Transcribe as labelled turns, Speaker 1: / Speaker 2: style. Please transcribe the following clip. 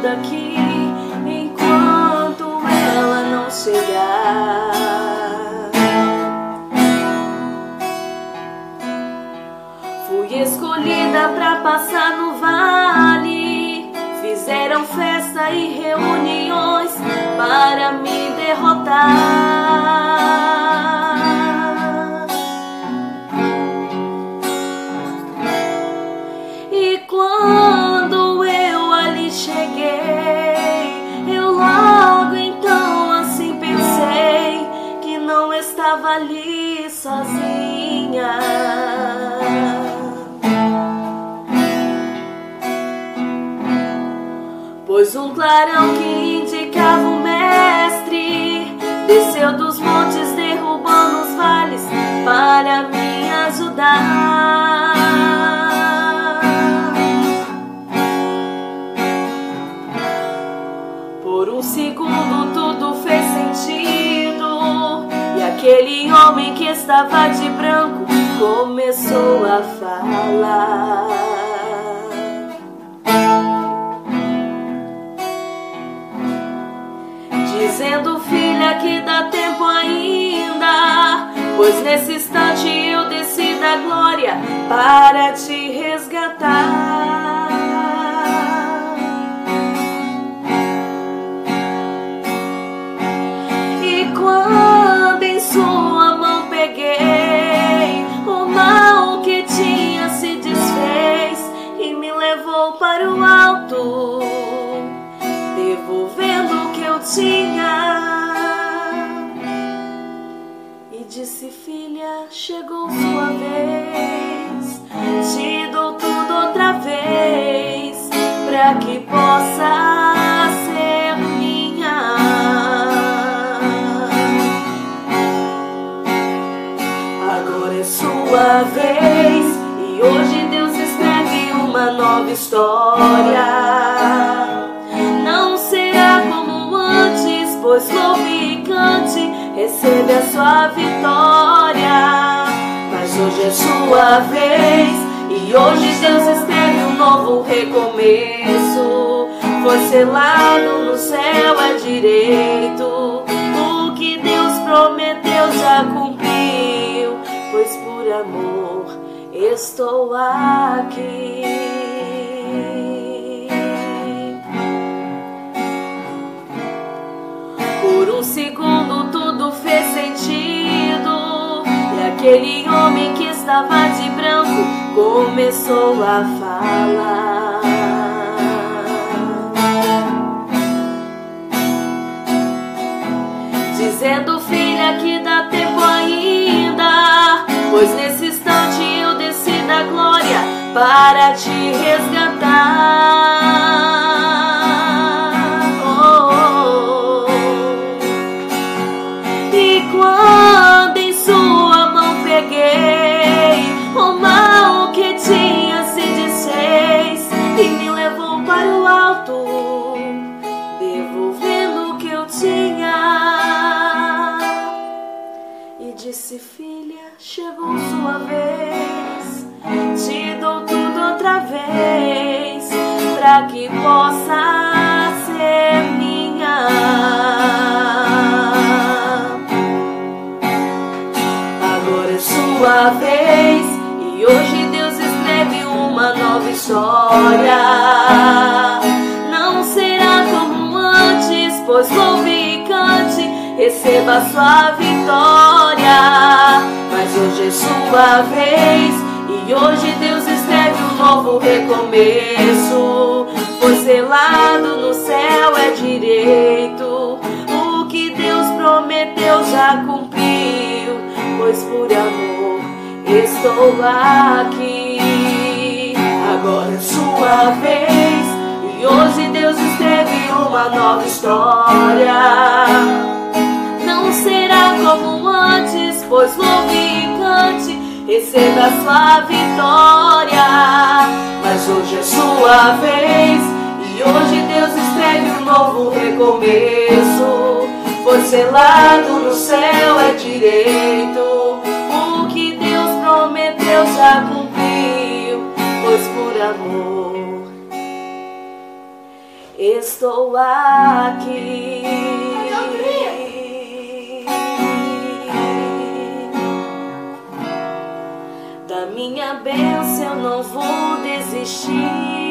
Speaker 1: daqui enquanto ela não chegar. Fui escolhida pra passar no vale, fizeram festa e reuniões para me derrotar. E quando eu ali cheguei, eu logo então assim pensei que não estava ali sozinha. Pois um clarão que indicava o mestre desceu dos montes derrubando os vales para me ajudar. Por um segundo tudo fez sentido e aquele homem que estava de branco começou a falar. Dizendo, filha, que dá tempo ainda, pois nesse instante eu desci da glória para te resgatar. E quando em sua mão peguei, o mal que tinha se desfez e me levou para o alto, devolvendo o que eu tinha. E disse, filha, chegou sua vez, te dou tudo outra vez, pra que possa ser minha. Agora é sua vez, e hoje Deus escreve uma nova história. Não será como antes, pois louve e cante, recebe a sua vitória. Mas hoje é sua vez, e hoje Deus escreve um novo recomeço. Foi selado no céu, é direito. O que Deus prometeu já cumpriu, pois por amor estou aqui. Por um segundo tudo fez sentido e aquele homem que estava de branco começou a falar. Dizendo, filha, que dá tempo ainda, pois nesse instante eu desci da glória para te resgatar. Quando em sua mão peguei, o mal que tinha se desfez e me levou para o alto, devolvendo o que eu tinha. E disse, filha, chegou sua vez, te dou tudo outra vez, pra que possa ser minha. Sua vez, e hoje Deus escreve uma nova história. Não será como antes, pois louve e cante, receba a sua vitória. Mas hoje é sua vez, e hoje Deus escreve um novo recomeço. Foi selado no céu, é direito. O que Deus prometeu já cumpriu, pois por amor estou aqui. Agora é sua vez, e hoje Deus escreve uma nova história. Não será como antes, pois louve e cante, receba a sua vitória. Mas hoje é sua vez, e hoje Deus escreve um novo recomeço. Foi selado no céu, é direito. O que Deus prometeu já cumpriu, pois por amor estou aqui. Da minha bênção eu não vou desistir.